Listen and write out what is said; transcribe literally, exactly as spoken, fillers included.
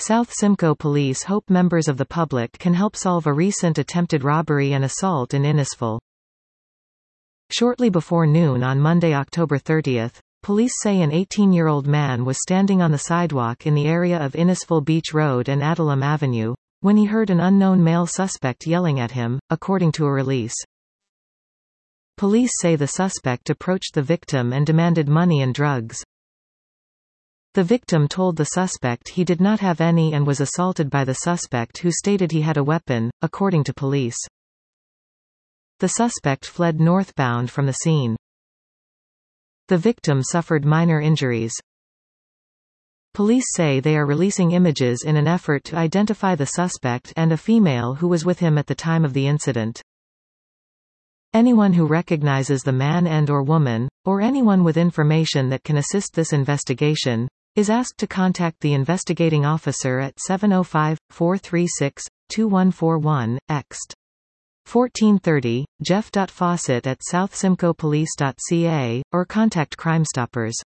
South Simcoe police hope members of the public can help solve a recent attempted robbery and assault in Innisfil. Shortly before noon on Monday, October thirtieth, police say an eighteen-year-old man was standing on the sidewalk in the area of Innisfil Beach Road and Adalum Avenue, when he heard an unknown male suspect yelling at him, according to a release. Police say the suspect approached the victim and demanded money and drugs. The victim told the suspect he did not have any and was assaulted by the suspect, who stated he had a weapon, according to police. The suspect fled northbound from the scene. The victim suffered minor injuries. Police say they are releasing images in an effort to identify the suspect and a female who was with him at the time of the incident. Anyone who recognizes the man and or woman, or anyone with information that can assist this investigation, is asked to contact the investigating officer at seven oh five, four three six, two one four one, ext. fourteen thirty, jeff dot fawcett at south simcoe police dot c a, or contact Crime Stoppers.